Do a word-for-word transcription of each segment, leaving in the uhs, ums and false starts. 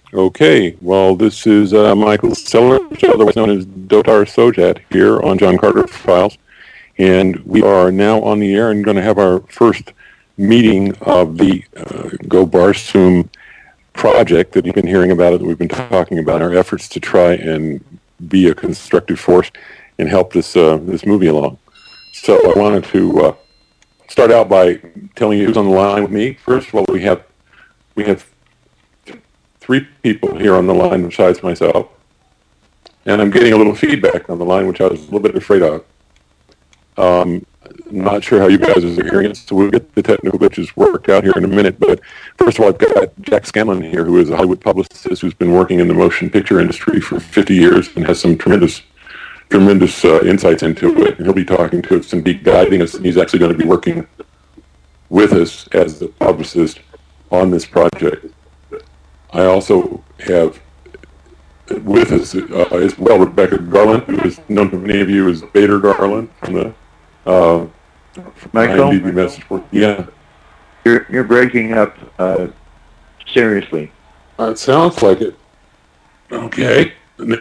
Okay, well, this is uh, Michael Sellerich, otherwise known as Dotar Sojat, here on John Carter Files. And we are now on the air and going to have our first meeting of the uh, Go Barsoom project that you've been hearing about, it, that we've been talking about, our efforts to try and be a constructive force and help this uh, this movie along. So I wanted to uh, start out by telling you who's on the line with me. First of all, we have we have three people here on the line besides myself, and I'm getting a little feedback on the line, which I was a little bit afraid of. Um, not sure how you guys are hearing it, so we'll get the technical glitches worked out here in a minute. But first of all, I've got Jack Scanlon here, who is a Hollywood publicist who's been working in the motion picture industry for fifty years and has some tremendous, tremendous uh, insights into it. And he'll be talking to us and be guiding us. He's actually going to be working with us as the publicist on this project. I also have with us uh, as well Rebecca Garland, who is known to many of you as Bader Garland from the uh, Michael, I M D B message board. Yeah, you're you're breaking up uh, seriously. Uh, it sounds like it. Okay,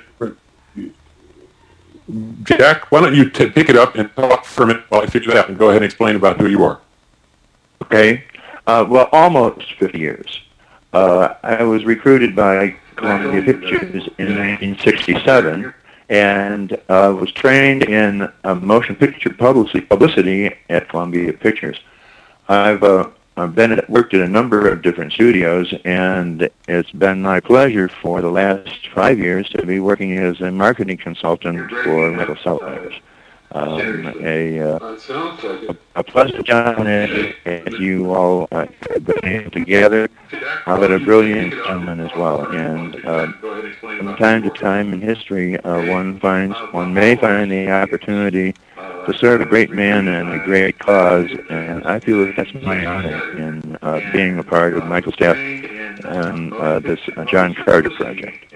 Jack, why don't you t- pick it up and talk for a minute while I figure that out, and go ahead and explain about who you are. Okay, uh, well, almost fifty years. Uh, I was recruited by Columbia Pictures in nineteen sixty-seven and uh, was trained in uh, motion picture publicity, publicity at Columbia Pictures. I've, uh, I've been at, worked at a number of different studios, and it's been my pleasure for the last five years to be working as a marketing consultant for Michael Sellerich. Um, a, uh, a, a pleasant job as you all uh, been able together, uh, but a brilliant gentleman as well. And uh, from time to time in history, uh, one finds one may find the opportunity to serve a great man and a great cause, and I feel that that's my honor in uh, being a part of Michael's staff and uh, this uh, John Carter project.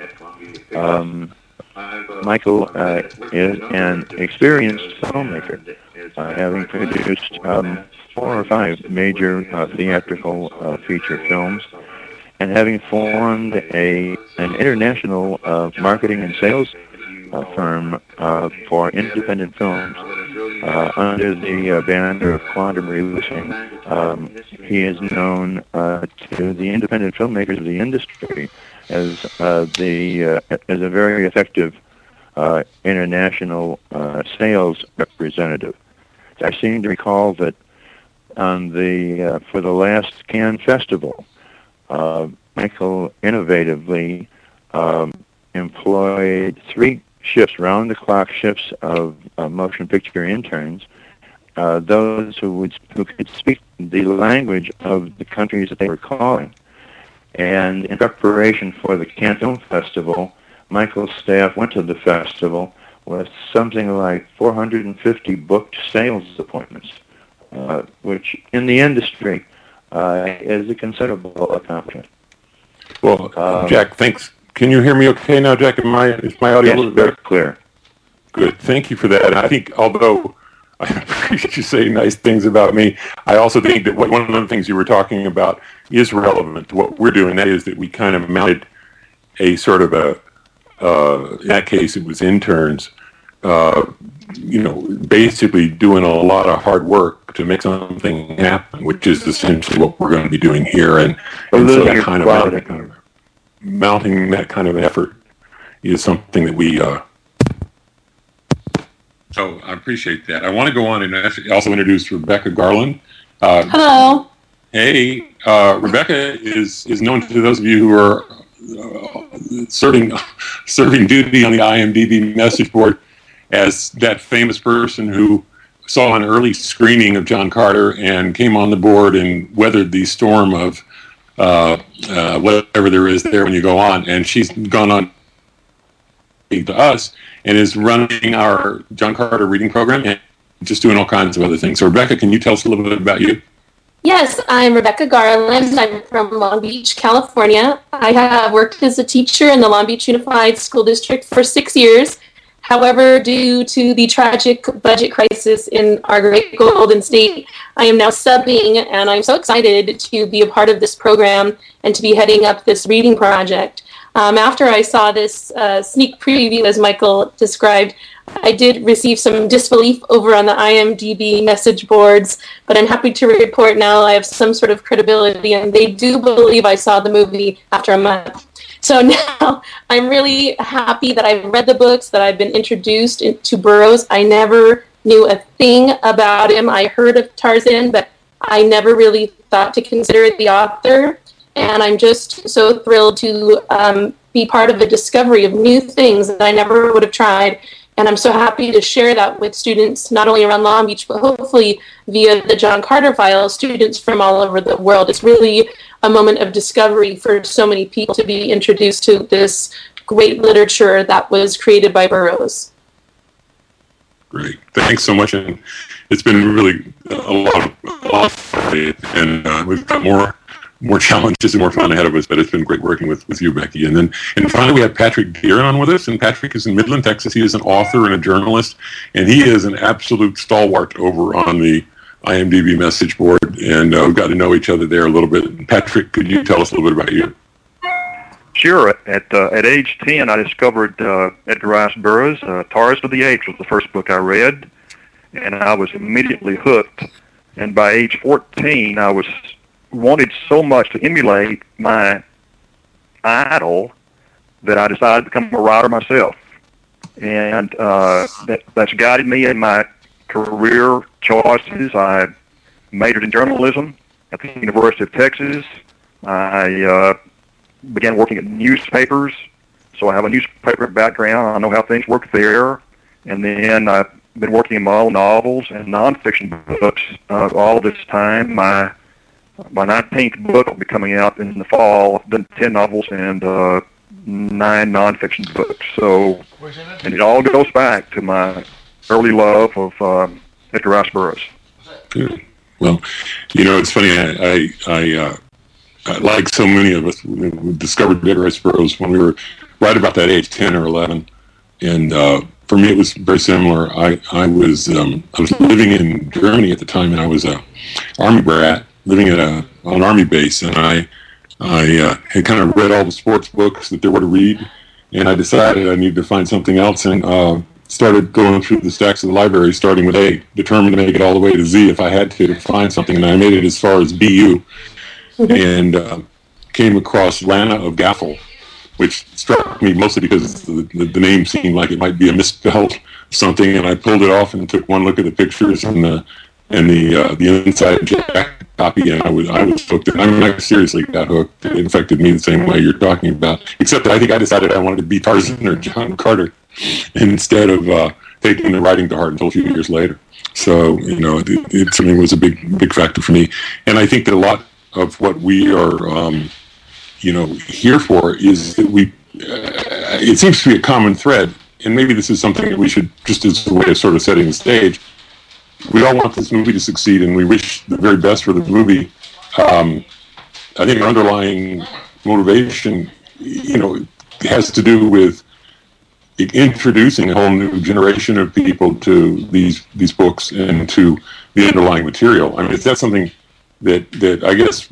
Um, Michael uh, is an experienced filmmaker, uh, having produced um, four or five major uh, theatrical uh, feature films, and having formed a an international uh, marketing and sales uh, firm uh, for independent films uh, under the uh, banner of Quantum Releasing. Um, he is known uh, to the independent filmmakers of the industry as uh, the uh, as a very effective uh, international uh, sales representative. I seem to recall that on the uh, for the last Cannes Festival, uh, Michael innovatively um, employed three shifts, round-the-clock shifts of uh, motion picture interns, uh, those who would who could speak the language of the countries that they were calling. And in preparation for the Cannes Film Festival, Michael's staff went to the festival with something like four hundred fifty booked sales appointments, uh, which in the industry uh, is a considerable accomplishment. Well, um, Jack, thanks. Can you hear me okay now, Jack? Am I, is my audio yes, a little better? Very clear. Good. Thank you for that. And I think, although I appreciate you saying nice things about me, I also think that what, one of the things you were talking about is relevant to what we're doing. That is that we kind of mounted a sort of a, uh, in that case, it was interns, uh, you know, basically doing a lot of hard work to make something happen, which is essentially what we're going to be doing here. And, and so that kind of, that kind of mounting that kind of effort is something that we uh, so I appreciate that. I want to go on and also introduce Rebecca Garland. Uh, Hello. Hey, uh, Rebecca is is known to those of you who are uh, serving serving duty on the I M D B message board as that famous person who saw an early screening of John Carter and came on the board and weathered the storm of uh, uh, whatever there is there when you go on. And she's gone on to us and is running our John Carter reading program and just doing all kinds of other things. So Rebecca, can you tell us a little bit about you? Yes, I'm Rebecca Garland. I'm from Long Beach, California. I have worked as a teacher in the Long Beach Unified School District for six years. However, due to the tragic budget crisis in our great Golden State, I am now subbing, and I'm so excited to be a part of this program and to be heading up this reading project. Um, after I saw this uh, sneak preview, as Michael described, I did receive some disbelief over on the I M D B message boards, but I'm happy to report now I have some sort of credibility, and they do believe I saw the movie after a month. So now I'm really happy that I've read the books, that I've been introduced to Burroughs. I never knew a thing about him. I heard of Tarzan, but I never really thought to consider the author. And I'm just so thrilled to um, be part of the discovery of new things that I never would have tried. And I'm so happy to share that with students, not only around Long Beach, but hopefully via the John Carter Files, students from all over the world. It's really a moment of discovery for so many people to be introduced to this great literature that was created by Burroughs. Great. Thanks so much. And it's been really a lot of, a lot of fun. And uh, we've got more more challenges and more fun ahead of us, but it's been great working with, with you, Becky. And then and finally, we have Patrick Deeren on with us, and Patrick is in Midland, Texas. He is an author and a journalist, and he is an absolute stalwart over on the I M D B message board, and uh, we've got to know each other there a little bit. Patrick, could you tell us a little bit about you? Sure. At uh, at age ten, I discovered uh, Edgar Rice Burroughs. Uh, Tarzan of the Apes was the first book I read, and I was immediately hooked. And by age fourteen, I was wanted so much to emulate my idol that I decided to become a writer myself. And uh, that, that's guided me in my career choices. I majored in journalism at the University of Texas. I uh, began working at newspapers, so I have a newspaper background. I know how things work there. And then I've been working in my own novels and nonfiction books uh, all this time. My My nineteenth book will be coming out in the fall. I've done ten novels and uh, nine nonfiction books. So, and it all goes back to my early love of um, Edgar Rice Burroughs. Good. Well, you know, it's funny. I, I, I, uh, I like so many of us, we discovered Edgar Rice Burroughs when we were right about that age, ten or eleven, and uh, for me, it was very similar. I, I was, um, I was living in Germany at the time, and I was a Army brat, living at a, on an Army base, and I I uh, had kind of read all the sports books that there were to read, and I decided I needed to find something else, and uh, started going through the stacks of the library, starting with A, determined to make it all the way to Z if I had to, to find something, and I made it as far as B U, and uh, came across Lana of Gaffel, which struck me mostly because the, the, the name seemed like it might be a misspelled something, and I pulled it off and took one look at the pictures and the and the uh, the inside jacket copy, and I was I was hooked. I mean, I seriously got hooked. It infected me the same way you're talking about. Except that I think I decided I wanted to be Tarzan or John Carter, instead of uh, taking the writing to heart until a few years later. So you know, it, it certainly was a big big factor for me. And I think that a lot of what we are, um, you know, here for is that we. Uh, it seems to be a common thread, and maybe this is something that we should, just as a way of sort of setting the stage. We all want this movie to succeed, and we wish the very best for the movie. Um, I think our underlying motivation, you know, has to do with introducing a whole new generation of people to these these books and to the underlying material. I mean, is that something that that I guess,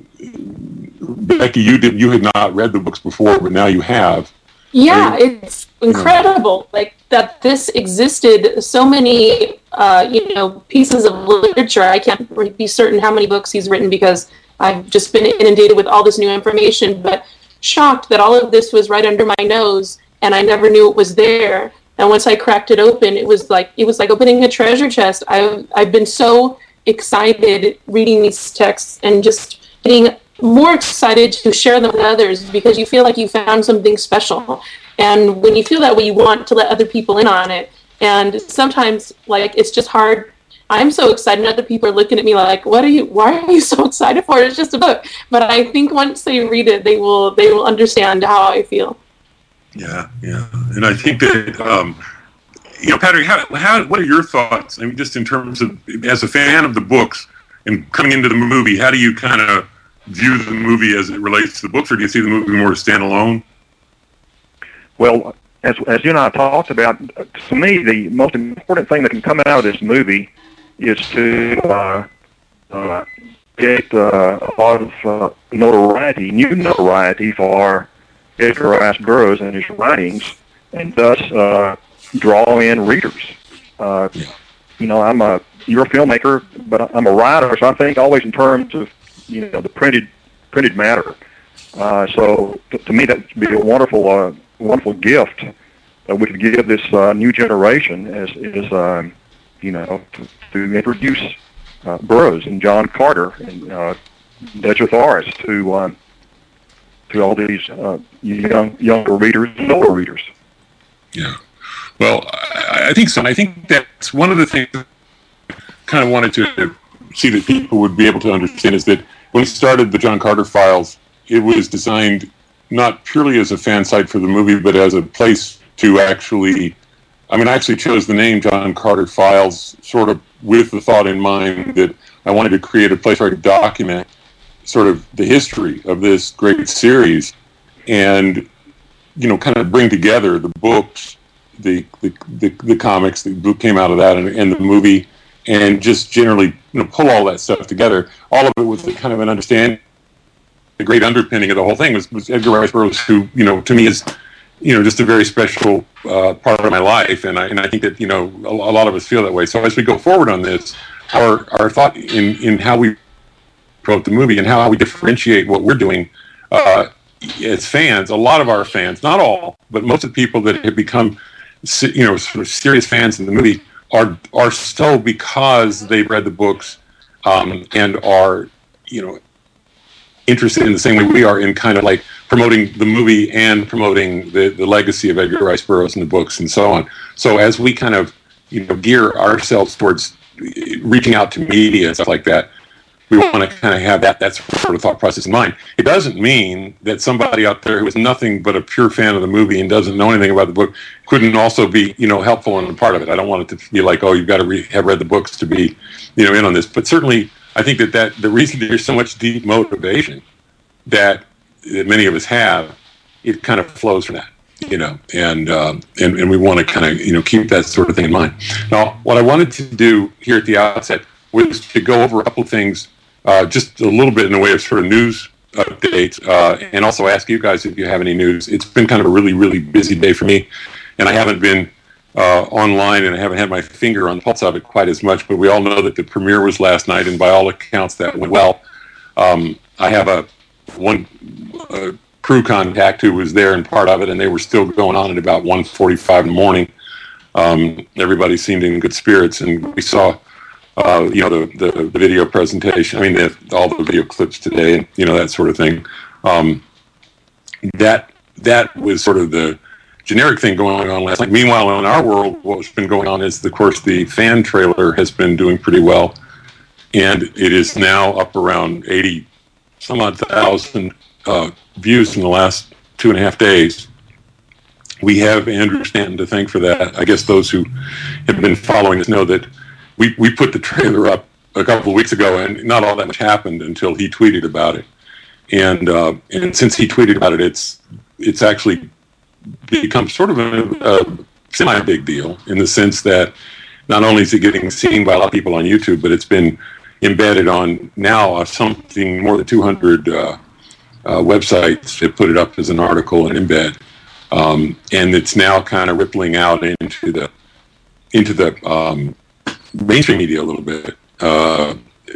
Becky, you did you had not read the books before, but now you have. Yeah, it's incredible, like that this existed. So many, uh, you know, pieces of literature. I can't be certain how many books he's written because I've just been inundated with all this new information. But shocked that all of this was right under my nose, and I never knew it was there. And once I cracked it open, it was like it was like opening a treasure chest. I've I've been so excited reading these texts and just getting more excited to share them with others because you feel like you found something special. And when you feel that way, you want to let other people in on it. And sometimes, like, it's just hard. I'm so excited, and other people are looking at me like, "What are you? Why are you so excited for it? It's just a book." But I think once they read it, they will they will understand how I feel. Yeah, yeah, and I think that um, you know, Patrick, how how what are your thoughts? I mean, just in terms of as a fan of the books and coming into the movie, how do you kind of view the movie as it relates to the books, or do you see the movie more as standalone? Well, as as you and I talked about, to me, the most important thing that can come out of this movie is to uh, uh, get uh, a lot of uh, notoriety, new notoriety for Edgar Rice Burroughs and his writings, and thus uh, draw in readers. Uh, you know, I'm a you're a filmmaker, but I'm a writer, so I think always in terms of you know the printed printed matter. Uh, so to, to me, that would be a wonderful uh, wonderful gift that we could give this uh, new generation as is um, you know to, to introduce uh, Burroughs and John Carter and uh, Edgar Thorris to um, to all these uh, young younger readers and older readers. Yeah. Well, I, I think so. I think that's one of the things I kind of wanted to see that people would be able to understand is that when we started the John Carter Files, it was designed not purely as a fan site for the movie, but as a place to actually, I mean, I actually chose the name John Carter Files sort of with the thought in mind that I wanted to create a place where I could document sort of the history of this great series and, you know, kind of bring together the books, the the, the, the comics that came out of that and, and the movie, and just generally, you know, pull all that stuff together. All of it with kind of an understanding. The great underpinning of the whole thing was, was Edgar Rice Burroughs, who, you know, to me is, you know, just a very special uh, part of my life, and I and I think that, you know, a, a lot of us feel that way. So as we go forward on this, our our thought in in how we wrote the movie and how we differentiate what we're doing uh, as fans, a lot of our fans, not all, but most of the people that have become, you know, sort of serious fans in the movie are are so because they've read the books um, and are, you know, interested in the same way we are in kind of like promoting the movie and promoting the, the legacy of Edgar Rice Burroughs in the books and so on. So as we kind of, you know, gear ourselves towards reaching out to media and stuff like that, we want to kind of have that, that sort of thought process in mind. It doesn't mean that somebody out there who is nothing but a pure fan of the movie and doesn't know anything about the book couldn't also be, you know, helpful and a part of it. I don't want it to be like, oh, you've got to re- have read the books to be, you know, in on this. But certainly, I think that, that the reason there's so much deep motivation that, that many of us have, it kind of flows from that, you know, and uh, and, and we want to kind of, you know, keep that sort of thing in mind. Now, what I wanted to do here at the outset was to go over a couple of things, uh, just a little bit in the way of sort of news updates, uh, and also ask you guys if you have any news. It's been kind of a really, really busy day for me, and I haven't been Uh, online, and I haven't had my finger on the pulse of it quite as much, but we all know that the premiere was last night, and by all accounts that went well. Um, I have a one uh, crew contact who was there and part of it, and they were still going on at about one forty-five in the morning. Um, everybody seemed in good spirits, and we saw, uh, you know, the, the, the video presentation, I mean, the, all the video clips today, and, you know, that sort of thing. Um, that that was sort of the generic thing going on last night. Meanwhile, in our world, what's been going on is, of course, the fan trailer has been doing pretty well, and it is now up around eighty some odd thousand uh, views in the last two and a half days. We have Andrew Stanton to thank for that. I guess those who have been following us know that we, we put the trailer up a couple of weeks ago, and not all that much happened until he tweeted about it. And uh, and since he tweeted about it, it's it's actually become sort of a, a semi-big deal in the sense that not only is it getting seen by a lot of people on YouTube, but it's been embedded on now uh, something more than two hundred uh, uh, websites that put it up as an article and embed. Um, and it's now kind of rippling out into the into the um, mainstream media a little bit. Uh,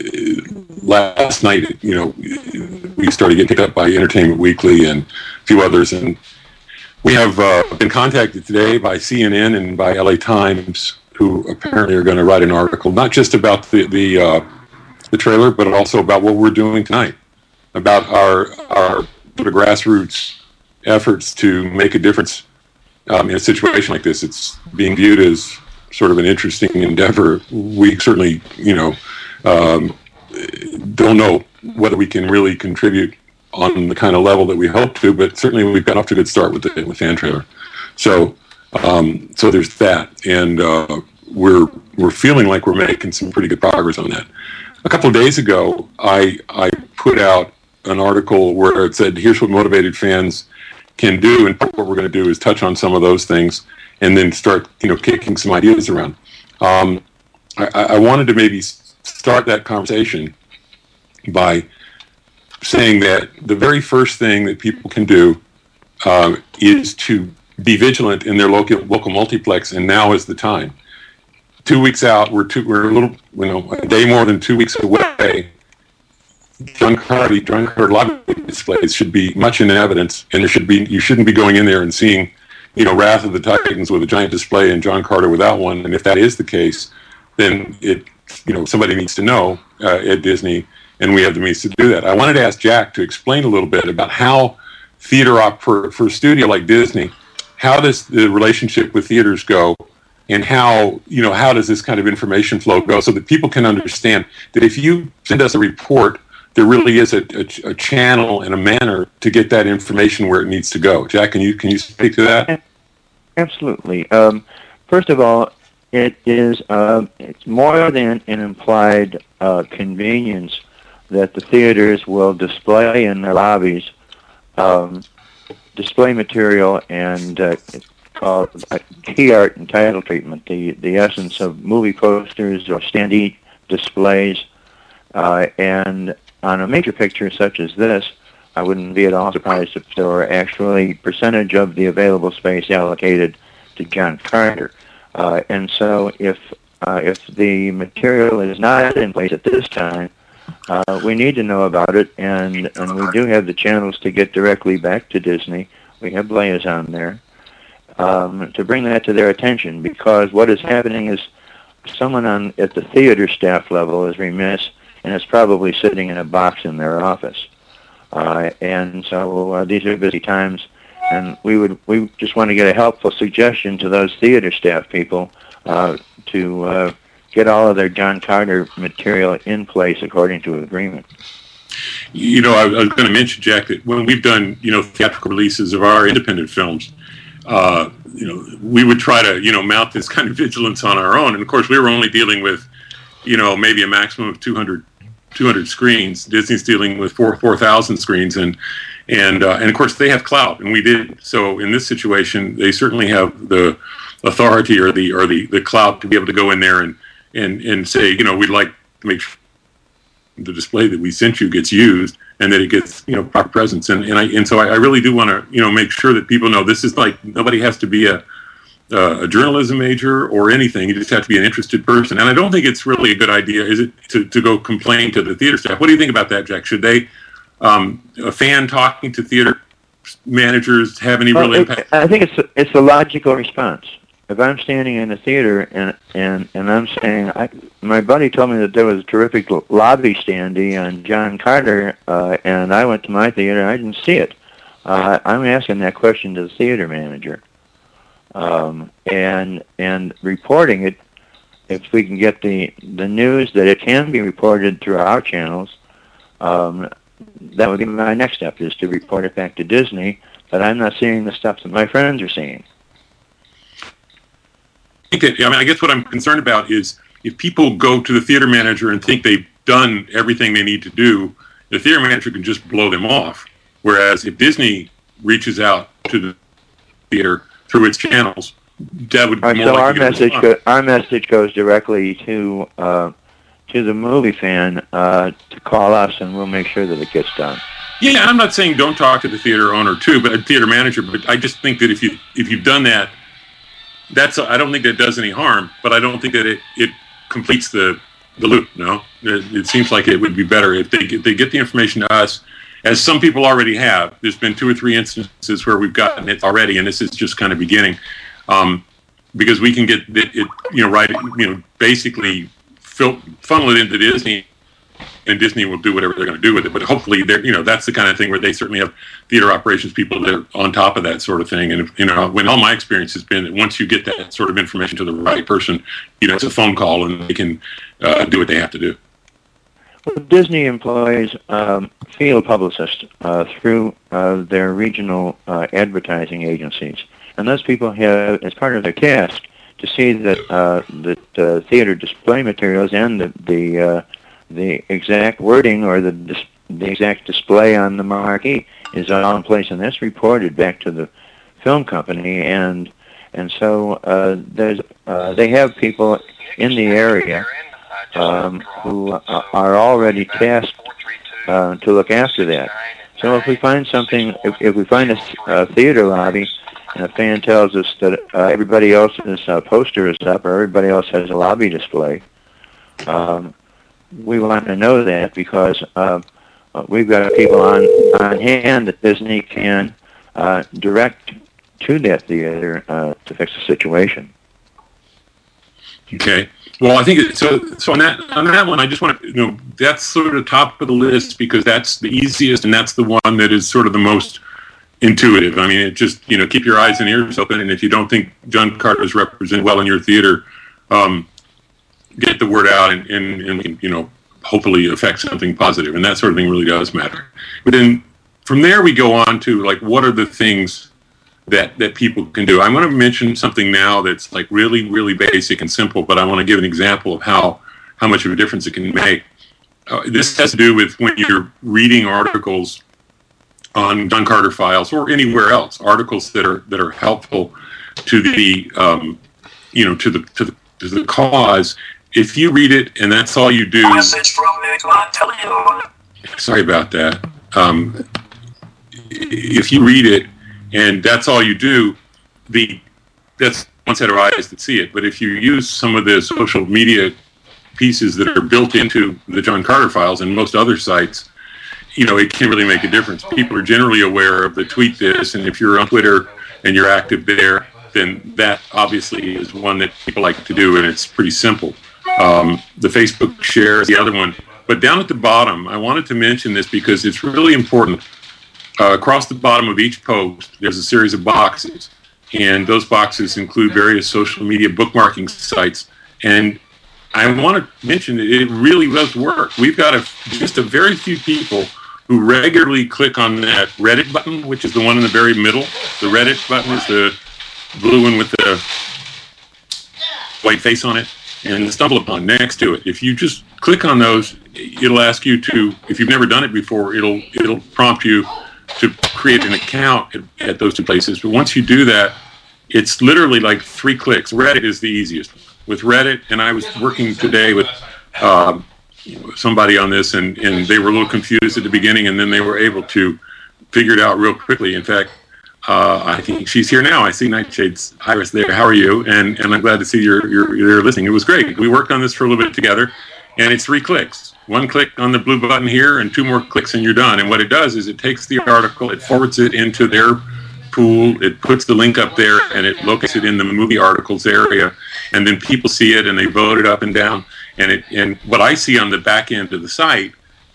last night, you know, we started getting picked up by Entertainment Weekly and a few others, and we have uh, been contacted today by C N N and by L A Times, who apparently are going to write an article, not just about the the, uh, the trailer, but also about what we're doing tonight, about our our sort of grassroots efforts to make a difference um, in a situation like this. It's being viewed as sort of an interesting endeavor. We certainly, you know, um, don't know whether we can really contribute on the kind of level that we hope to, but certainly we've got off to a good start with the with fan trailer. So, um, so there's that, and uh, we're we're feeling like we're making some pretty good progress on that. A couple of days ago, I I put out an article where it said, "Here's what motivated fans can do," and what we're going to do is touch on some of those things, and then start, you know, kicking some ideas around. Um, I, I wanted to maybe start that conversation by saying that the very first thing that people can do uh, is to be vigilant in their local local multiplex, and now is the time. Two weeks out, we're two, we're a little, you know, a day more than two weeks away. John Carter, John Carter lobby displays should be much in evidence, and there should be you shouldn't be going in there and seeing, you know, Wrath of the Titans with a giant display and John Carter without one. And if that is the case, then it, you know, somebody needs to know uh, at Disney, and we have the means to do that. I wanted to ask Jack to explain a little bit about how theater op for for a studio like Disney, how does the relationship with theaters go, and how, you know, how does this kind of information flow go, so that people can understand that if you send us a report, there really is a, a, a channel and a manner to get that information where it needs to go. Jack, can you can you speak to that? Absolutely. Um, first of all, it is uh, it's more than an implied uh, convenience that the theaters will display in their lobbies um, display material and uh, it's called key art and title treatment, the the essence of movie posters or standee displays, uh, and on a major picture such as this, I wouldn't be at all surprised if there were actually percentage of the available space allocated to John Carter. Uh, and so if uh, if the material is not in place at this time, uh, we need to know about it, and, and we do have the channels to get directly back to Disney. We have liaison there um, to bring that to their attention, because what is happening is someone on at the theater staff level is remiss, and it's probably sitting in a box in their office. Uh, and so uh, these are busy times, and we would we just want to get a helpful suggestion to those theater staff people uh, to uh, get all of their John Carter material in place according to agreement. You know, I, I was going to mention, Jack, that when we've done, you know, theatrical releases of our independent films, uh, you know, we would try to, you know, mount this kind of vigilance on our own. And of course, we were only dealing with, you know, maybe a maximum of two hundred screens. Disney's dealing with four four thousand screens, and and uh, and of course they have clout, and we did. So in this situation, they certainly have the authority or the or the the clout to be able to go in there and and and say, you know, we'd like to make sure the display that we sent you gets used, and that it gets, you know, proper presence. And and I and so I, I really do want to, you know, make sure that people know this is like, nobody has to be a Uh, a journalism major or anything. You just have to be an interested person. And I don't think it's really a good idea, is it, to, to go complain to the theater staff. What do you think about that, Jack? Should they, um, a fan talking to theater managers, have any well, real it, impact? I think it's a, it's a logical response. If I'm standing in the theater and and, and I'm saying, I, my buddy told me that there was a terrific lobby standee on John Carter, uh, and I went to my theater, I didn't see it. Uh, I'm asking that question to the theater manager. Um, and and reporting it, if we can get the the news that it can be reported through our channels, um, that would be my next step, is to report it back to Disney that I'm not seeing the stuff that my friends are seeing. I think that, I mean, I guess what I'm concerned about is if people go to the theater manager and think they've done everything they need to do, the theater manager can just blow them off. Whereas if Disney reaches out to the theater through its channels, that would be right, more so like our message go, our message goes directly to uh, to the movie fan uh, to call us, and we'll make sure that it gets done. Yeah, I'm not saying don't talk to the theater owner too, but a theater manager. But I just think that if you if you've done that, that's I don't think that does any harm. But I don't think that it, it completes the the loop. No, it, it seems like it would be better if they if they get the information to us, as some people already have. There's been two or three instances where we've gotten it already, and this is just kind of beginning, um, because we can get it, it, you know, right, you know, basically fil- funnel it into Disney, and Disney will do whatever they're going to do with it. But hopefully, they're, you know, that's the kind of thing where they certainly have theater operations people that are on top of that sort of thing. And if, you know, when all my experience has been that once you get that sort of information to the right person, you know, it's a phone call, and they can uh, do what they have to do. Well, Disney employs um, field publicists uh, through uh, their regional uh, advertising agencies, and those people have, as part of their task, to see that uh, that uh, theater display materials and the the, uh, the exact wording or the dis- the exact display on the marquee is all in place, and that's reported back to the film company, and and so uh, there's uh, they have people in the area Um, who uh, are already tasked uh, to look after that. So if we find something, if, if we find a uh, theater lobby, and a fan tells us that uh, everybody else's uh, poster is up or everybody else has a lobby display, um, we want to know that because uh, we've got people on, on hand that Disney can uh, direct to that theater uh, to fix the situation. Okay. Well, I think it, so. So on that on that one, I just want to, you know, that's sort of top of the list because that's the easiest and that's the one that is sort of the most intuitive. I mean, it just, you know, keep your eyes and ears open, and if you don't think John Carter is represented well in your theater, um, get the word out, and, and, and you know, hopefully affect something positive, and that sort of thing really does matter. But then from there we go on to like, what are the things that that people can do? I'm going to mention something now that's like really, really basic and simple, but I want to give an example of how how much of a difference it can make. Uh, this has to do with when you're reading articles on John Carter Files or anywhere else, articles that are that are helpful to the um, you know to the to the to the cause. If you read it and that's all you do. Message from Nick Monteleone. Sorry about that. Um, if you read it and that's all you do, the that's one set of eyes that see it. But if you use some of the social media pieces that are built into the John Carter Files and most other sites, you know, it can really make a difference. People are generally aware of the tweet this, and if you're on Twitter and you're active there, then that obviously is one that people like to do, and it's pretty simple. Um, the Facebook share is the other one. But down at the bottom, I wanted to mention this because it's really important. Uh, across the bottom of each post, there's a series of boxes, and those boxes include various social media bookmarking sites. And I want to mention that it really does work. We've got a, just a very few people who regularly click on that Reddit button, which is the one in the very middle. The Reddit button is the blue one with the white face on it, and the StumbleUpon next to it. If you just click on those, it'll ask you to, if you've never done it before, it'll it'll prompt you to create an account at, at those two places. But once you do that, it's literally like three clicks. Reddit is the easiest. With Reddit, and I was working today with um, somebody on this, and, and they were a little confused at the beginning, and then they were able to figure it out real quickly. In fact, uh, I think she's here now. I see Nightshade's Iris there. How are you? And and I'm glad to see you're, you're, you're listening. It was great. We worked on this for a little bit together, and it's three clicks. One click on the blue button here, and two more clicks, and you're done. And what it does is it takes the article, it forwards it into their pool, it puts the link up there, and it locates it in the movie articles area, and then people see it and they vote it up and down. And it and what I see on the back end of the site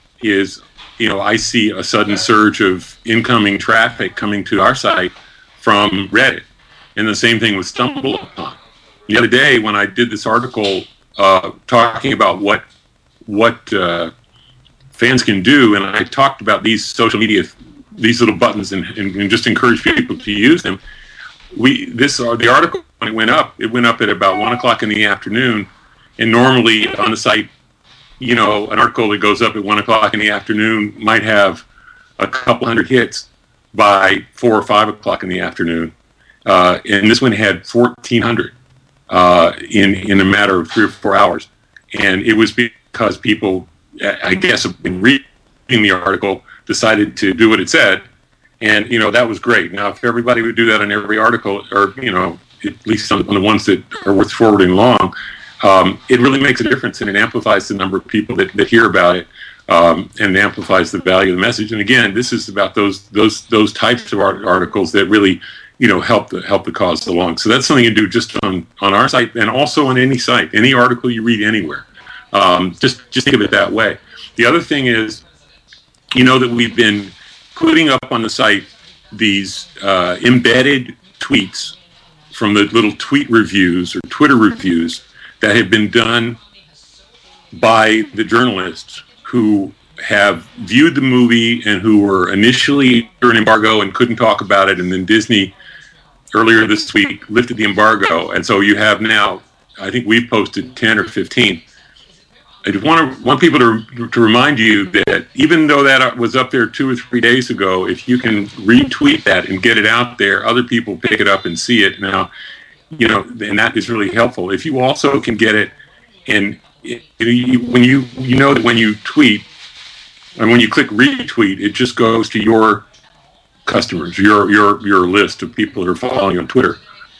is, you know, I see a sudden surge of incoming traffic coming to our site from Reddit, and the same thing with StumbleUpon. The other day when I did this article uh, talking about what what uh, fans can do, and I talked about these social media, these little buttons, and, and, and just encourage people to use them. We this uh, the article, when it went up, it went up at about one o'clock in the afternoon, and normally on the site, you know, an article that goes up at one o'clock in the afternoon might have a couple hundred hits by four or five o'clock in the afternoon, uh, and this one had fourteen hundred uh, in in a matter of three or four hours, and it was because people, I guess, in reading the article, decided to do what it said, and you know that was great. Now, if everybody would do that on every article, or you know, at least on, on the ones that are worth forwarding along, um, it really makes a difference, and it amplifies the number of people that, that hear about it, um, and amplifies the value of the message. And again, this is about those those those types of art- articles that really, you know, help the help the cause along. So that's something you do just on on our site, and also on any site, any article you read anywhere. Um, just just think of it that way. The other thing is, you know, that we've been putting up on the site these uh, embedded tweets from the little tweet reviews or Twitter reviews that have been done by the journalists who have viewed the movie and who were initially under an embargo and couldn't talk about it, and then Disney earlier this week lifted the embargo, and so you have now, I think we've posted ten or fifteen. I just want to want people to to remind you that even though that was up there two or three days ago, if you can retweet that and get it out there, other people pick it up and see it now. You know, and that is really helpful. If you also can get it, and it, you, when you you know that when you tweet, and when you click retweet, it just goes to your customers, your your your list of people who are following you on Twitter.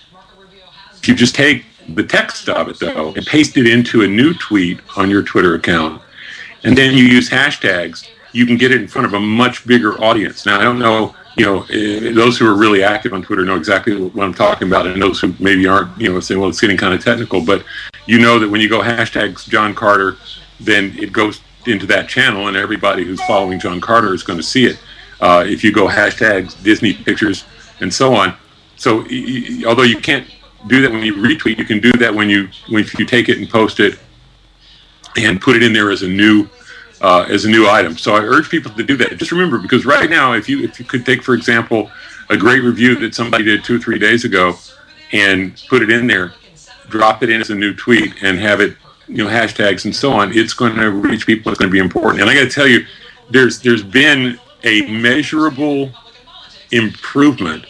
If you just take the text of it, though, and paste it into a new tweet on your Twitter account, and then you use hashtags, you can get it in front of a much bigger audience. Now, I don't know, you know, uh, those who are really active on Twitter know exactly what I'm talking about, and those who maybe aren't, you know, say, well, it's getting kind of technical, but you know that when you go hashtags John Carter, then it goes into that channel, and everybody who's following John Carter is going to see it. Uh, if you go hashtags Disney pictures and so on. So y- although you can't do that when you retweet, you can do that when you when if you take it and post it and put it in there as a new uh, as a new item. So I urge people to do that. Just remember, because right now, if you if you could take, for example, a great review that somebody did two or three days ago and put it in there, drop it in as a new tweet, and have it, you know, hashtags and so on, it's going to reach people. It's going to be important. And I got to tell you, there's there's been a measurable improvement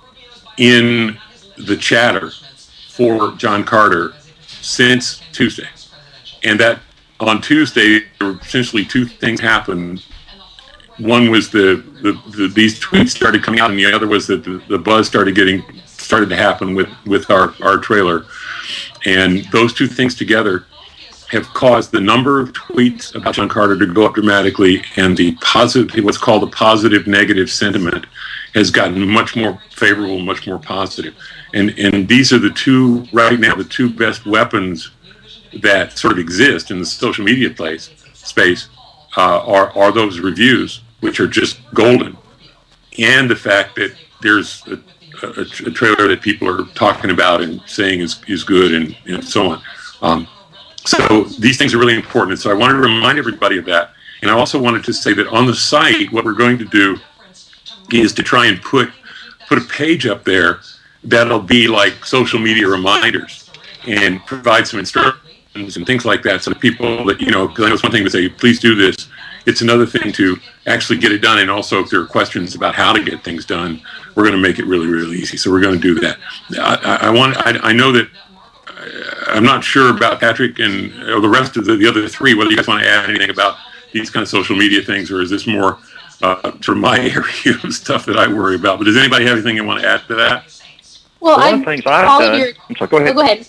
in the chatter for John Carter since Tuesday. And that on Tuesday, there were essentially two things happened. One was the, the, the these tweets started coming out, and the other was that the, the buzz started getting started to happen with, with our, our trailer. And those two things together have caused the number of tweets about John Carter to go up dramatically, and the positive, what's called the positive negative sentiment, has gotten much more favorable, much more positive. And and these are the two, right now, the two best weapons that sort of exist in the social media place space uh, are, are those reviews, which are just golden, and the fact that there's a, a, a trailer that people are talking about and saying is, is good, and, and so on. Um, So these things are really important. And so I wanted to remind everybody of that. And I also wanted to say that on the site, what we're going to do is to try and put put a page up there that'll be like social media reminders and provide some instructions and things like that, so that people that, you know, because I know it's one thing to say, please do this. It's another thing to actually get it done. And also, if there are questions about how to get things done, we're going to make it really, really easy. So we're going to do that. I, I, I want. I, I know that. I'm not sure about Patrick and or the rest of the, the other three, whether you guys want to add anything about these kind of social media things, or is this more uh, sort of my area of stuff that I worry about? But does anybody have anything you want to add to that? Well, One I of the things I've done. your... I'm sorry, go ahead. Oh, go ahead.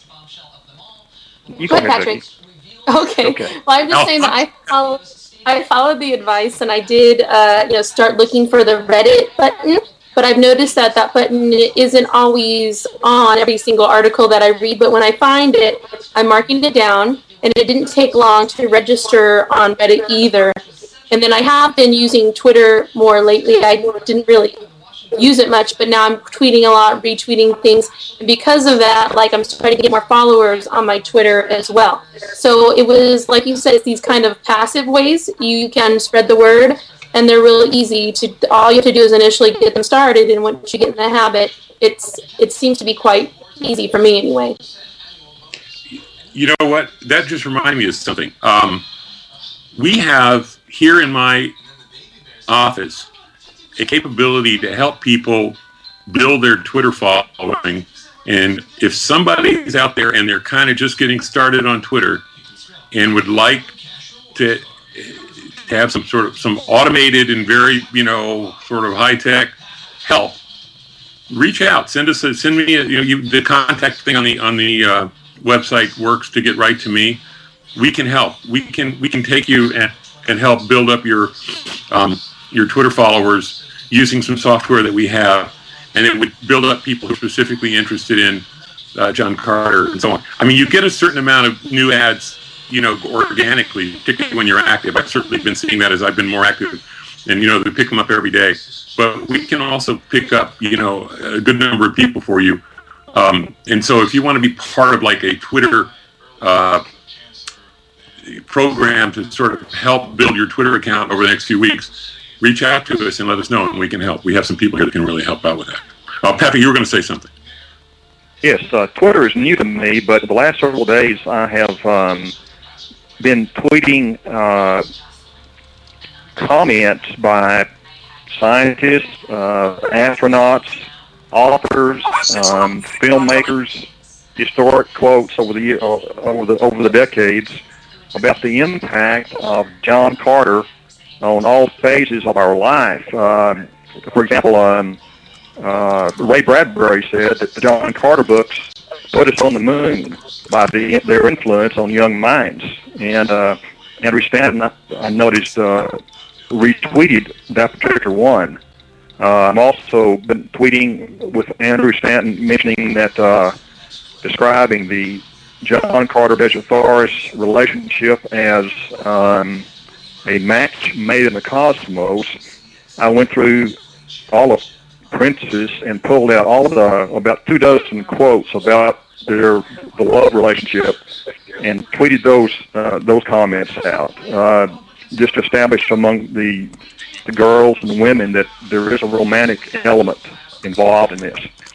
You go go ahead, ahead, Patrick. Okay. Okay. Well, I'm just Al- saying that I followed, I followed the advice, and I did, uh, you know, start looking for the Reddit button. But I've noticed that that button isn't always on every single article that I read. But when I find it, I'm marking it down. And it didn't take long to register on Reddit either. And then I have been using Twitter more lately. I didn't really use it much, but now I'm tweeting a lot, retweeting things. And because of that, like, I'm starting to get more followers on my Twitter as well. So it was, like you said, it's these kind of passive ways you can spread the word. And they're really easy to, all you have to do is initially get them started, and once you get in the habit, it's it seems to be quite easy for me anyway. You know what? That just reminded me of something. Um, we have here in my office a capability to help people build their Twitter following. And if somebody's out there and they're kind of just getting started on Twitter and would like to have some sort of some automated and very, you know, sort of high tech help, reach out. Send us a, send me a, you know, you, the contact thing on the on the uh, website works to get right to me. We can help. We can we can take you and, and help build up your um, your Twitter followers using some software that we have, and it would build up people who are specifically interested in uh, John Carter and so on. I mean, you get a certain amount of new ads, you know, organically, particularly when you're active. I've certainly been seeing that as I've been more active, and, you know, they pick them up every day. But we can also pick up, you know, a good number of people for you. Um, and so if you want to be part of like a Twitter uh, program to sort of help build your Twitter account over the next few weeks, reach out to us and let us know, and we can help. We have some people here that can really help out with that. Uh, Patrick, you were going to say something. Yes, uh, Twitter is new to me, but the last several days I have um, been tweeting uh, comments by scientists, uh, astronauts, authors, um, filmmakers, historic quotes over the year, over the over the decades about the impact of John Carter on all phases of our life. Um, for example, um, uh, Ray Bradbury said that the John Carter books put us on the moon by the, their influence on young minds. And uh, Andrew Stanton, I, I noticed, uh, retweeted that particular one. Uh, I've also been tweeting with Andrew Stanton mentioning that, uh, describing the John Carter-Bishop Forrest relationship as um, a match made in the cosmos. I went through all of Prince's and pulled out all of the, about two dozen quotes about their the love relationship and tweeted those uh, those comments out. Uh, just established among the the girls and the women that there is a romantic element involved in this.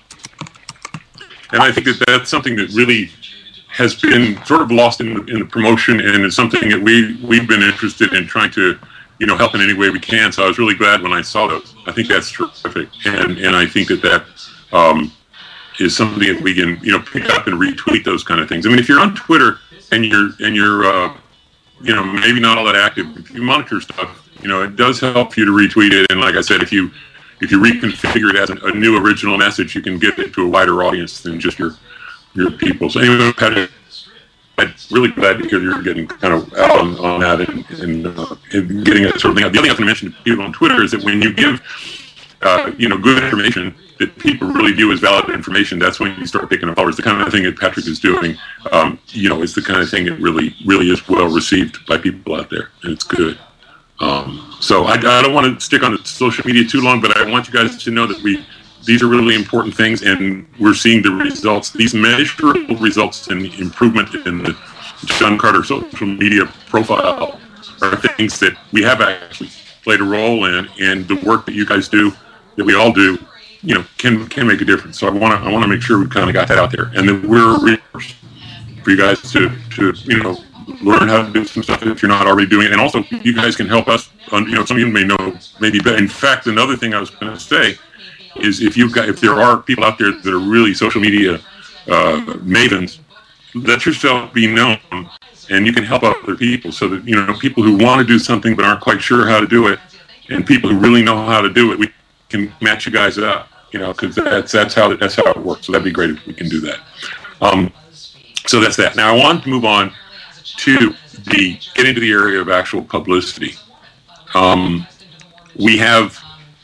And I think that that's something that really has been sort of lost in the, in the promotion, and it's something that we, we've been interested in trying to, you know, help in any way we can. So I was really glad when I saw those. I think that's terrific. And, and I think that that um, is something that we can, you know, pick up and retweet those kind of things. I mean, if you're on Twitter and you're, and you're uh, you know, maybe not all that active, if you monitor stuff, you know, it does help you to retweet it. And like I said, if you if you reconfigure it as a, a new original message, you can get it to a wider audience than just your your people. So anyway, Patrick, I'm really glad to hear you're getting kind of out on, on that and, and, uh, and getting that sort of thing out. The other thing I was going to mention to people on Twitter is that when you give, uh, you know, good information that people really view as valid information, that's when you start picking up followers. The kind of thing that Patrick is doing, um, you know, is the kind of thing that really, really is well received by people out there, and it's good. Um, so I, I don't want to stick on the social media too long, but I want you guys to know that we these are really important things, and we're seeing the results. These measurable results and improvement in the John Carter social media profile are things that we have actually played a role in, and the work that you guys do, that we all do, you know, can can make a difference. So I want to I want to make sure we kind of got that out there, and that we're a resource for you guys to to you know. learn how to do some stuff if you're not already doing it. And also, you guys can help us. On, you know, some of you may know maybe better. In fact, another thing I was going to say is if you've got, if there are people out there that are really social media uh, mavens, let yourself be known, and you can help other people. So that, you know, people who want to do something but aren't quite sure how to do it, and people who really know how to do it, we can match you guys up. You know, because that's that's how that's how it works. So that'd be great if we can do that. Um, so that's that. Now I want to move on to the get into the area of actual publicity. Um, we have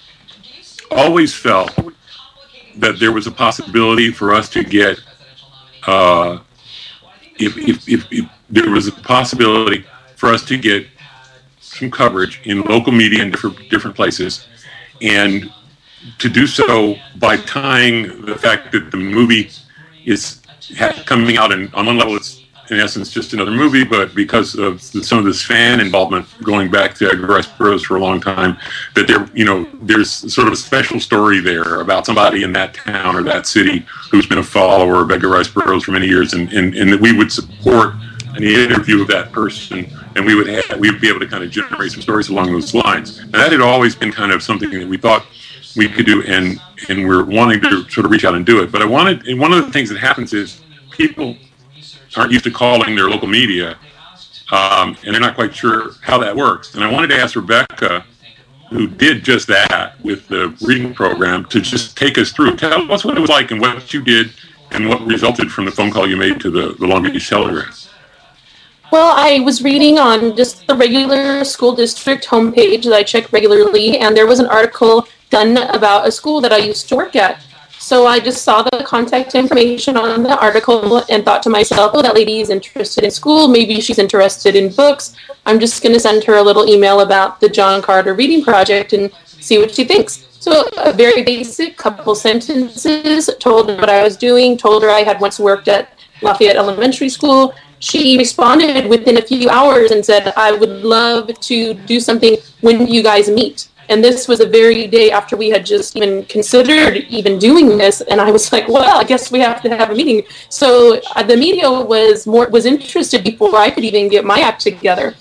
always felt that there was a possibility for us to get, uh, if, if, if, if there was a possibility for us to get some coverage in local media in different different places, and to do so by tying the fact that the movie is ha- coming out, and on one level it's in essence just another movie, but because of some of this fan involvement going back to Edgar Rice Burroughs for a long time, that there, you know, there's sort of a special story there about somebody in that town or that city who's been a follower of Edgar Rice Burroughs for many years, and, and, and that we would support an interview of that person, and we would have, we would be able to kind of generate some stories along those lines. And that had always been kind of something that we thought we could do, and and we're wanting to sort of reach out and do it. But I wanted, and one of the things that happens is people aren't used to calling their local media, um, and they're not quite sure how that works. And I wanted to ask Rebecca, who did just that with the reading program, to just take us through. Tell us what it was like and what you did and what resulted from the phone call you made to the, the Long Beach Telegram. Well, I was reading on just the regular school district homepage that I check regularly, and there was an article done about a school that I used to work at. So I just saw the contact information on the article and thought to myself, oh, that lady is interested in school. Maybe she's interested in books. I'm just going to send her a little email about the John Carter Reading Project and see what she thinks. So a very basic couple sentences, told her what I was doing, told her I had once worked at Lafayette Elementary School. She responded within a few hours and said, I would love to do something when you guys meet. And this was the very day after we had just even considered even doing this. And I was like, well, I guess we have to have a meeting. So uh, the media was more was interested before I could even get my act together.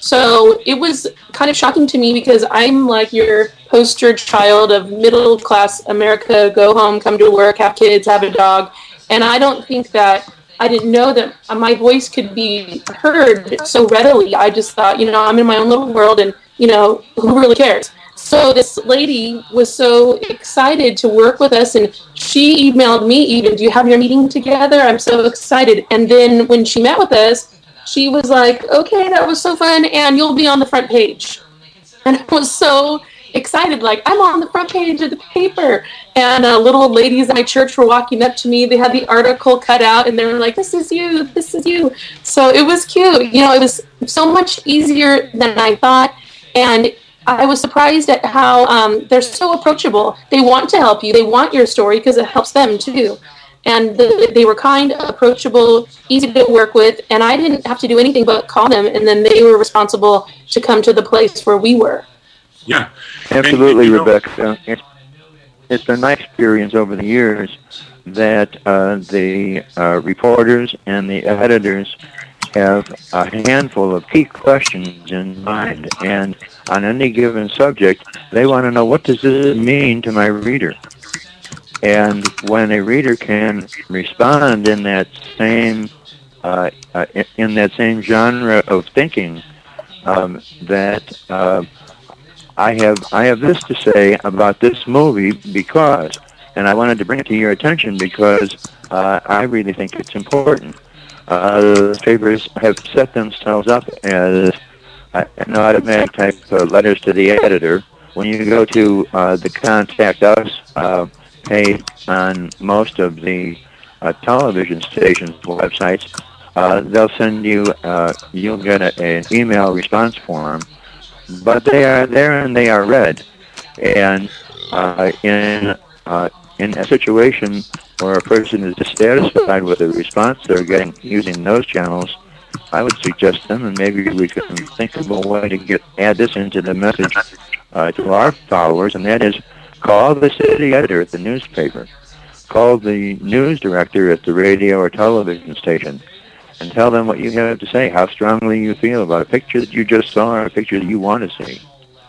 So it was kind of shocking to me because I'm like your poster child of middle class America, go home, come to work, have kids, have a dog. And I don't think that I didn't know that my voice could be heard so readily. I just thought, you know, I'm in my own little world, and you know, who really cares? So this lady was so excited to work with us, and she emailed me even, do you have your meeting together? I'm so excited. And then when she met with us, she was like, okay, that was so fun, and you'll be on the front page. And I was so excited, like, I'm on the front page of the paper. And uh, little ladies at my church were walking up to me. They had the article cut out, and they were like, this is you, this is you. So it was cute. You know, it was so much easier than I thought. And I was surprised at how um, they're so approachable. They want to help you. They want your story because it helps them too. And the, they were kind, approachable, easy to work with, and I didn't have to do anything but call them, and then they were responsible to come to the place where we were. Yeah. Absolutely, and, and, Rebecca. It's, it's been my experience over the years that uh, the uh, reporters and the editors have a handful of key questions in mind, and on any given subject, they want to know, what does this mean to my reader? And when a reader can respond in that same uh, uh, in that same genre of thinking, um, that uh, I have I have this to say about this movie because, and I wanted to bring it to your attention because uh, I really think it's important. Uh, the papers have set themselves up as uh, an automatic type of letters to the editor. When you go to uh, the Contact Us uh, page on most of the uh, television stations' websites, uh, they'll send you, uh, you'll get a, an email response form, but they are there and they are read. And uh, in uh, in a situation where a person is dissatisfied with the response they're getting using those channels, I would suggest them, and maybe we can think of a way to get add this into the message uh, to our followers, and that is, call the city editor at the newspaper, call the news director at the radio or television station, and tell them what you have to say, how strongly you feel about a picture that you just saw or a picture that you want to see.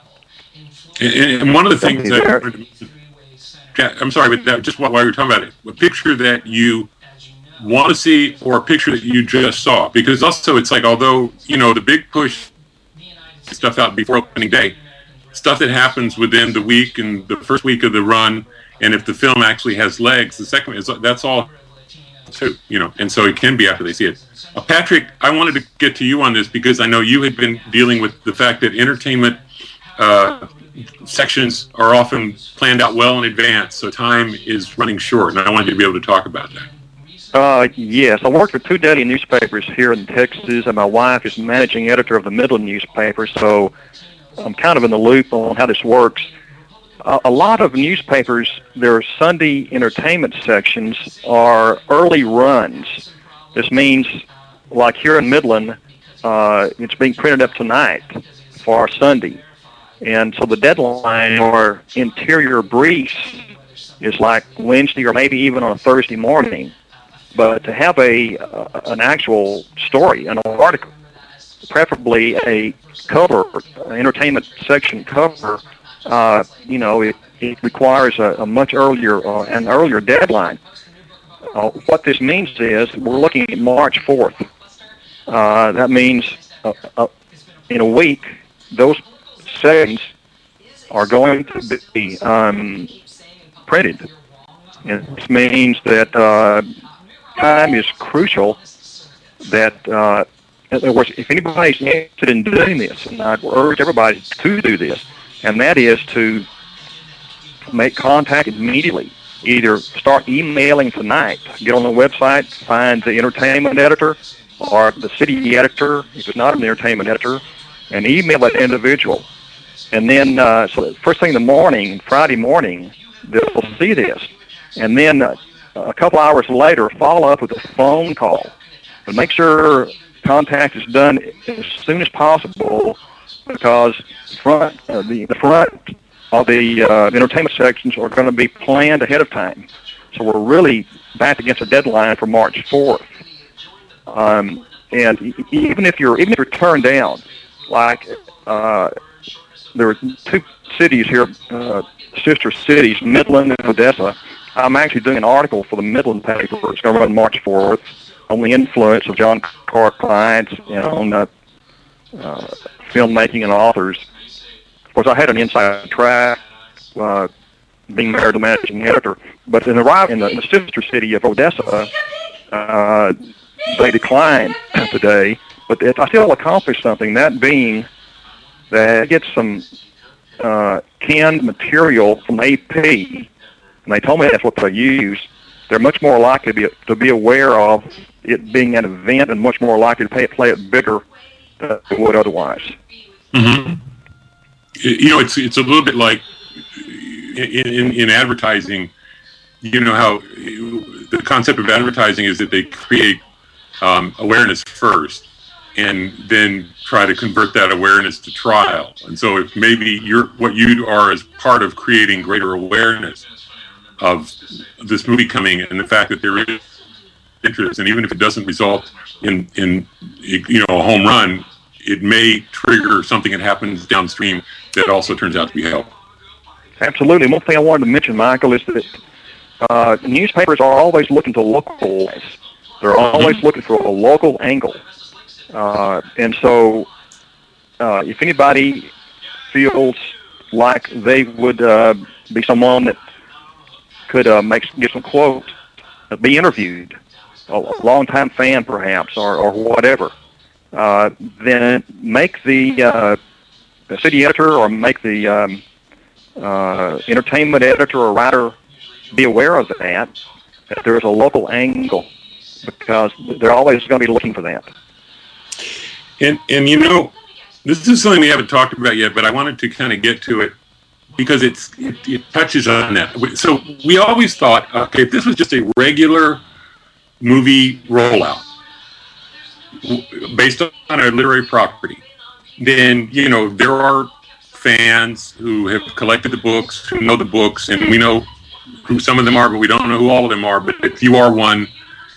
And, and one of the things that, yeah, I'm sorry, but that, just while we were talking about it, a picture that you want to see or a picture that you just saw, because also it's like, although, you know, the big push stuff out before opening day, stuff that happens within the week and the first week of the run, and if the film actually has legs, the second is that's all too, you know, and so it can be after they see it. Uh, Patrick, I wanted to get to you on this because I know you had been dealing with the fact that entertainment uh, sections are often planned out well in advance, so time is running short, and I wanted you to be able to talk about that. Uh, yes, I work for two daily newspapers here in Texas, and my wife is managing editor of the Midland newspaper, so I'm kind of in the loop on how this works. Uh, a lot of newspapers, their Sunday entertainment sections are early runs. This means, like here in Midland, uh, it's being printed up tonight for our Sunday. And so the deadline for interior briefs is like Wednesday or maybe even on a Thursday morning. But to have a uh, an actual story, an article, preferably a cover, an entertainment section cover, uh, you know, it, it requires a, a much earlier, uh, an earlier deadline. Uh, what this means is we're looking at March fourth. Uh, that means uh, uh, in a week, those sections are going to be um, printed. And this means that uh, time is crucial, that uh, in other words, if anybody's interested in doing this, and I urge everybody to do this, and that is to make contact immediately. Either start emailing tonight, get on the website, find the entertainment editor or the city editor, if it's not an entertainment editor, and email that individual. And then, uh, so first thing in the morning, Friday morning, they'll see this. And then uh, a couple hours later, follow up with a phone call. But make sure contact is done as soon as possible, because front, uh, the, the front of the uh, entertainment sections are going to be planned ahead of time. So we're really back against a deadline for March fourth. Um, and even if you're even if you're turned down, like uh, there are two cities here, uh, sister cities, Midland and Odessa. I'm actually doing an article for the Midland paper. It's going to run March fourth on the influence of John Carr Clients and on uh, uh, filmmaking and authors. course, I had an inside track, uh, being married to the managing editor. But in the, in the, in the sister city of Odessa, uh, they declined today. But it, I still accomplished something, that being that I get some uh, canned material from A P, and they told me that's what they use. They're much more likely to be, to be aware of it being an event and much more likely to pay, play it bigger than it would otherwise. Mm-hmm. You know, it's it's a little bit like in, in, in advertising, you know how the concept of advertising is that they create um, awareness first and then try to convert that awareness to trial. And so if maybe you're, what you are as part of creating greater awareness of this movie coming and the fact that there is interest, and even if it doesn't result in, in you know, a home run, it may trigger something that happens downstream that also turns out to be helpful. Absolutely. One thing I wanted to mention, Michael, is that uh, newspapers are always looking to localize. They're always looking for a local angle. Uh, and so uh, if anybody feels like they would uh, be someone that could uh, make get some quotes, uh, be interviewed, a longtime fan perhaps, or, or whatever, uh, then make the, uh, the city editor or make the um, uh, entertainment editor or writer be aware of that, that there's a local angle, because they're always going to be looking for that. And, and you know, this is something we haven't talked about yet, but I wanted to kind of get to it because it's it, it touches on that. So we always thought, okay, if this was just a regular movie rollout based on a literary property, then, you know, there are fans who have collected the books, who know the books, and we know who some of them are, but we don't know who all of them are. But if you are one,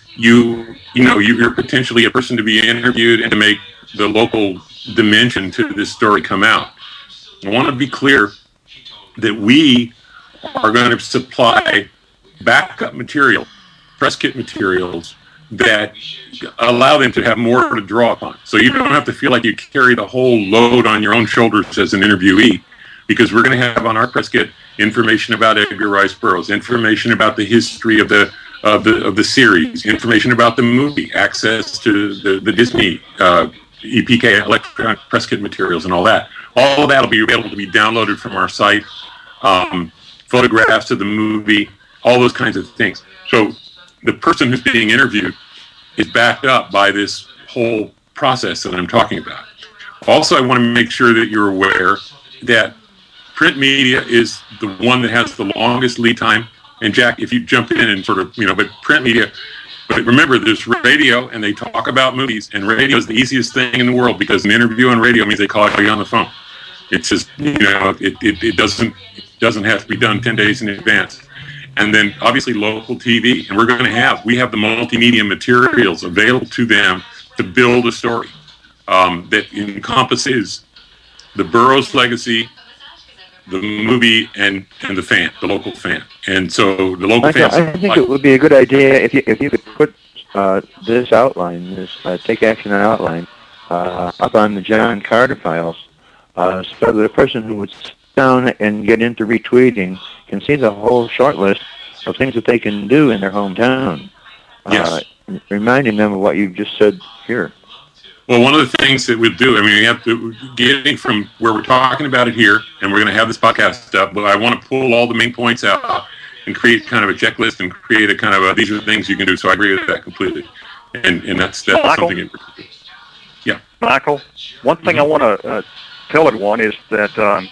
you you know, you're potentially a person to be interviewed and to make the local dimension to this story come out. I want to be clear that we are going to supply backup material, press kit materials that allow them to have more to draw upon. So you don't have to feel like you carry the whole load on your own shoulders as an interviewee, because we're going to have on our press kit information about Edgar Rice Burroughs, information about the history of the of the of the series, information about the movie, access to the the Disney uh, E P K electronic press kit materials, and all that. All of that will be able to be downloaded from our site. Um, photographs of the movie, all those kinds of things. So the person who's being interviewed is backed up by this whole process that I'm talking about. Also, I want to make sure that you're aware that print media is the one that has the longest lead time. And Jack, if you jump in and sort of, you know, but print media, but remember, there's radio and they talk about movies, and radio is the easiest thing in the world because an interview on radio means they call you on the phone. It's just, you know, it, it, it doesn't it doesn't have to be done ten days in advance. And then obviously local T V, and we're going to have, we have the multimedia materials available to them to build a story um, that encompasses the Burroughs legacy, the movie, and, and the fan, the local fan. And so the local Michael, fans. I think it would be a good idea if you if you could put uh, this outline, this uh, Take Action outline, uh, up on the John Carter files, uh, so that a person who would sit down and get into retweeting can see the whole short list of things that they can do in their hometown. Yes. Uh, reminding them of what you've just said here. Well, one of the things that we'll do, I mean, we have to, getting from where we're talking about it here, and we're going to have this podcast up, but I want to pull all the main points out and create kind of a checklist and create a kind of a, these are the things you can do. So I agree with that completely. And and that's, that's Michael, something in particular. Yeah. Michael, one thing mm-hmm. I want to uh, tell everyone is that um,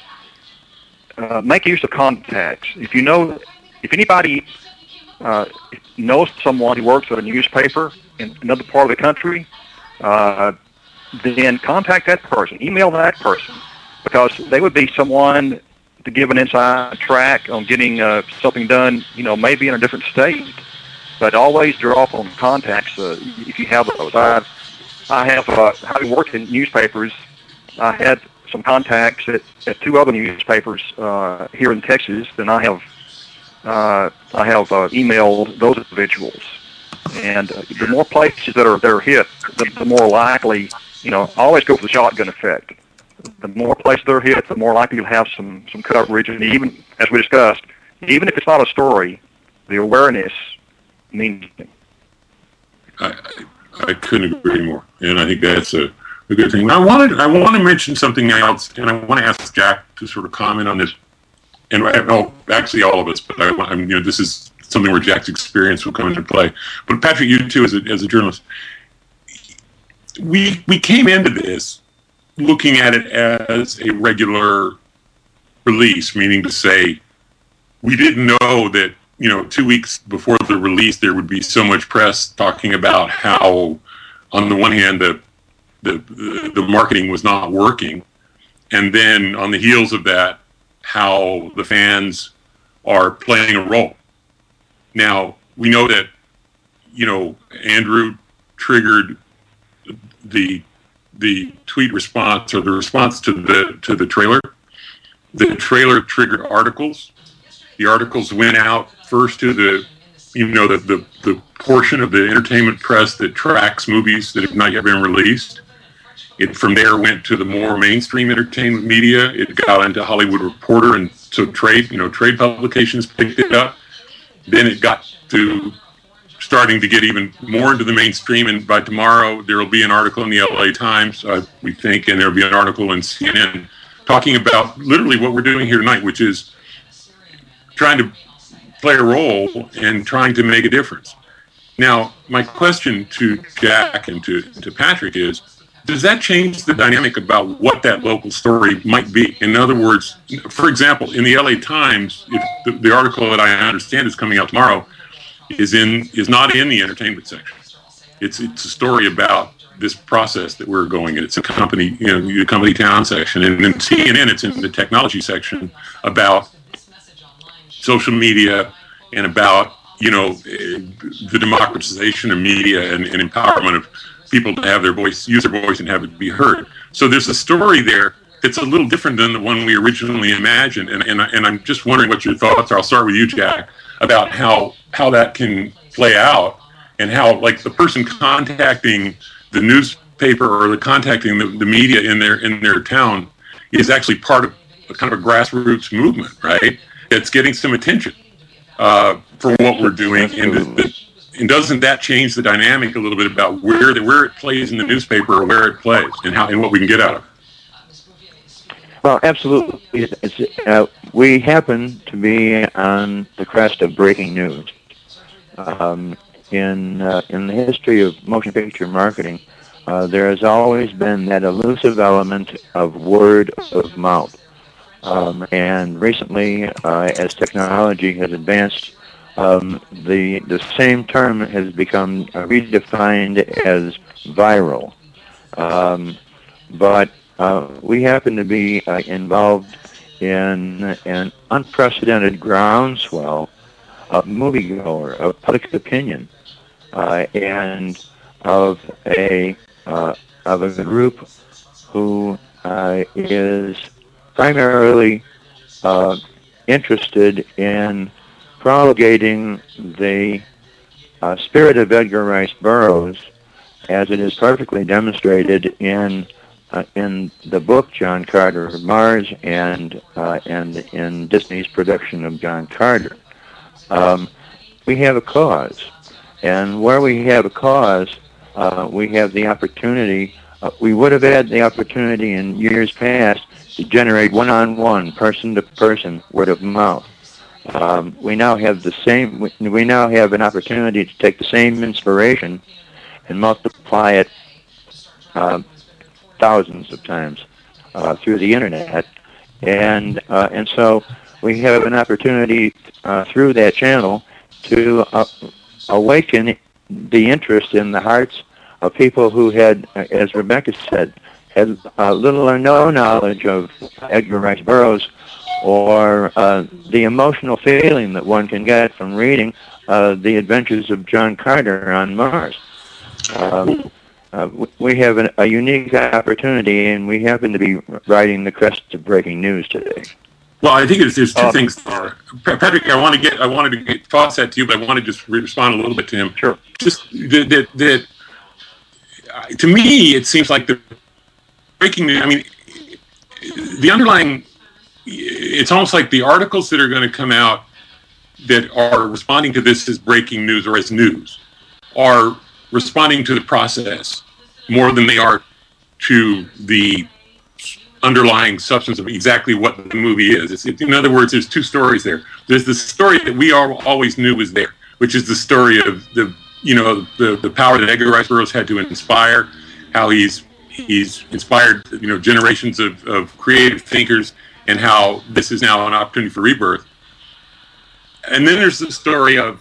uh, make use of contacts. If you know, if anybody uh, knows someone who works at a newspaper in another part of the country, uh, then contact that person, email that person, because they would be someone to give an inside track on getting uh, something done, you know, maybe in a different state. But always draw up on contacts uh, if you have those. I, I have, uh, having worked in newspapers, I had some contacts at, at two other newspapers uh, here in Texas, and I have uh, I have uh, emailed those individuals. And uh, the more places that are that are hit, the, the more likely, you know, always go for the shotgun effect. the more places they're hit, the more likely you'll have some, some coverage. And even, as we discussed, even if it's not a story, the awareness means something. I, I couldn't agree more, and I think that's a, a good thing. I wanted I want to mention something else, and I want to ask Jack to sort of comment on this. And well, actually, all of us, but I, I mean, you know, this is something where Jack's experience will come into play. But Patrick, you too, as a as a journalist, we we came into this looking at it as a regular release, meaning to say, we didn't know that, you know, two weeks before the release, there would be so much press talking about how, on the one hand, the the the marketing was not working, and then on the heels of that, how the fans are playing a role. Now, we know that, you know, Andrew triggered the the tweet response, or the response to the to the trailer. The trailer triggered articles. The articles went out first to the, you know, the, the, the portion of the entertainment press that tracks movies that have not yet been released. It from there went to the more mainstream entertainment media. It got into Hollywood Reporter, and so trade, you know, trade publications picked it up. Then it got to starting to get even more into the mainstream, and by tomorrow there will be an article in the L A Times, uh, we think, and there will be an article in C N N talking about literally what we're doing here tonight, which is trying to play a role and trying to make a difference. Now, my question to Jack and to, to Patrick is, does that change the dynamic about what that local story might be? In other words, for example, in the L A Times, if the, the article that I understand is coming out tomorrow is in is not in the entertainment section. It's it's a story about this process that we're going in. It's a company, you know, the company town section, and in C N N, it's in the technology section about social media and about, you know, the democratization of media and, and empowerment of people to have their voice, use their voice, and have it be heard. So there's a story there that's a little different than the one we originally imagined, and and, and I'm just wondering what your thoughts are. I'll start with you, Jack, about how how that can play out, and how, like, the person contacting the newspaper or the contacting the, the media in their in their town is actually part of a kind of a grassroots movement, right? It's getting some attention uh, for what we're doing, and, the, the, and doesn't that change the dynamic a little bit about where the, where it plays in the newspaper, or where it plays, and how and what we can get out of it? Well, absolutely. It's, uh, we happen to be on the crest of breaking news. Um, in uh, in the history of motion picture marketing, uh, there has always been that elusive element of word of mouth. Um, and recently, uh, as technology has advanced, um, the the same term has become uh, redefined as viral. Um, but uh, we happen to be uh, involved in an unprecedented groundswell of moviegoer, of public opinion, uh, and of a uh, of a group who uh, is primarily uh, interested in promulgating the uh, spirit of Edgar Rice Burroughs, as it is perfectly demonstrated in uh, in the book John Carter Mars, and uh, and in Disney's production of John Carter. Um, we have a cause, and where we have a cause, uh, we have the opportunity. Uh, we would have had the opportunity in years past to generate one-on-one, person-to-person, word of mouth. Um, we now have the same. We, we now have an opportunity to take the same inspiration and multiply it uh, thousands of times uh, through the internet, and uh, and so we have an opportunity uh, through that channel to uh, awaken the interest in the hearts of people who had, as Rebecca said, had uh, little or no knowledge of Edgar Rice Burroughs, or uh, the emotional feeling that one can get from reading uh, The Adventures of John Carter on Mars. Um, uh, we have an, a unique opportunity, and we happen to be riding the crest of breaking news today. Well, I think it's, there's two Um, things there. Patrick, I want to get, I wanted to get thoughts at you, but I want to just respond a little bit to him. Sure. Just that, that, that uh, to me, it seems like the breaking news. I mean, the underlying, it's almost like the articles that are going to come out that are responding to this as breaking news or as news are responding to the process more than they are to the underlying substance of exactly what the movie is. It's, in other words, there's two stories there. There's the story that we all always knew was there, which is the story of the, you know, the, the power that Edgar Rice Burroughs had to inspire, how he's he's inspired, you know, generations of, of creative thinkers, and how this is now an opportunity for rebirth. And then there's the story of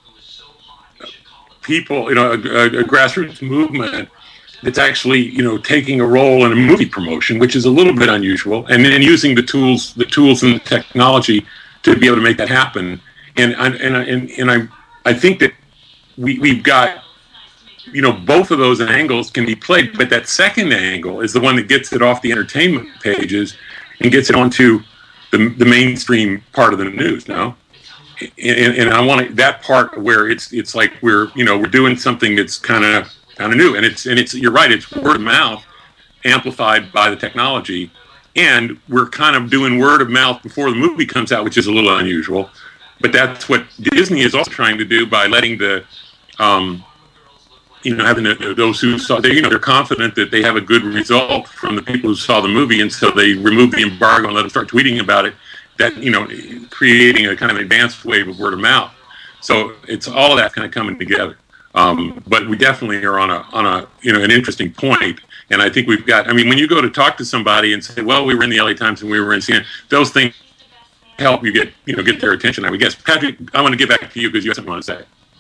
people, you know, a, a, a grassroots movement that's actually, you know, taking a role in a movie promotion, which is a little bit unusual, and then using the tools, the tools and the technology to be able to make that happen. And I, and I, and, and I, I think that we we've got, you know, both of those angles can be played, but that second angle is the one that gets it off the entertainment pages and gets it onto the the mainstream part of the news. No. And, and I want that part where it's it's like we're you know we're doing something that's kind of kind of new, and it's and it's you're right, it's word of mouth amplified by the technology, and we're kind of doing word of mouth before the movie comes out, which is a little unusual, but that's what Disney is also trying to do by letting the um, you know having the, those who saw they you know they're confident that they have a good result from the people who saw the movie, and so they remove the embargo and let them start tweeting about it. That, you know, creating a kind of advanced wave of word of mouth. So it's all of that kind of coming together. Um, but we definitely are on a, on a, you know, an interesting point. And I think we've got, I mean, when you go to talk to somebody and say, well, we were in the L A Times and we were in C N N, those things help you get, you know, get their attention, I would guess. Patrick, I want to get back to you because you have something you want to say.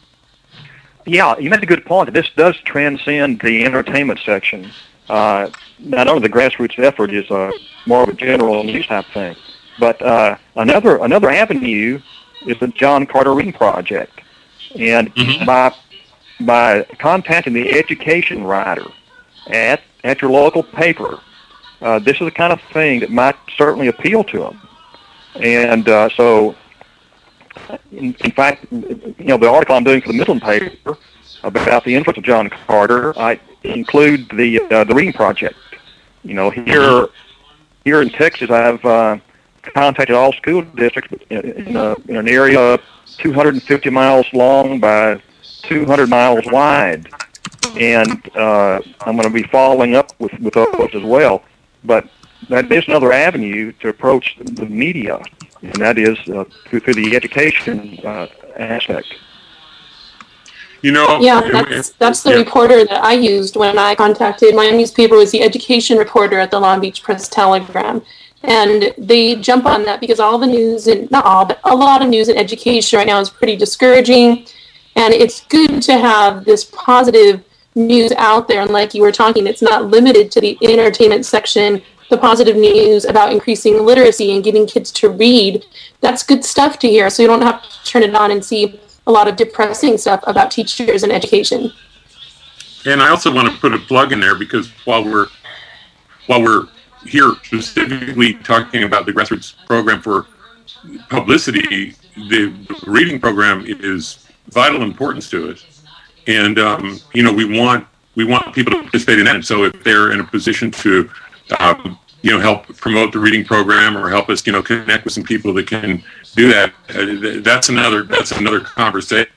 Yeah, you made a good point. This does transcend the entertainment section. Uh, not only the grassroots effort is uh, more of a general news type thing, but uh, another another avenue is the John Carter Reading Project, and mm-hmm. by by contacting the education writer at at your local paper, uh, this is the kind of thing that might certainly appeal to them. And uh, so, in, in fact, you know, the article I'm doing for the Midland paper about the influence of John Carter, I include the uh, the Reading Project. You know, here here in Texas, I've uh, contacted all school districts in, in, a, in an area two hundred fifty miles long by two hundred miles wide, and uh, I'm going to be following up with, with those as well. But that is another avenue to approach the media, and that is uh, through, through the education uh, aspect. You know, yeah, that's that's the yeah. reporter that I used when I contacted my newspaper. Was the education reporter at the Long Beach Press Telegram. And they jump on that because all the news, and not all, but a lot of news in education right now is pretty discouraging. And it's good to have this positive news out there. And like you were talking, it's not limited to the entertainment section, the positive news about increasing literacy and getting kids to read. That's good stuff to hear. So you don't have to turn it on and see a lot of depressing stuff about teachers and education. And I also want to put a plug in there because while we're, while we're, here specifically talking about the grassroots program for publicity, the reading program is vital importance to us, and um, you know we want we want people to participate in that. And so if they're in a position to um, you know help promote the reading program or help us you know connect with some people that can do that, uh, that's another that's another conversation.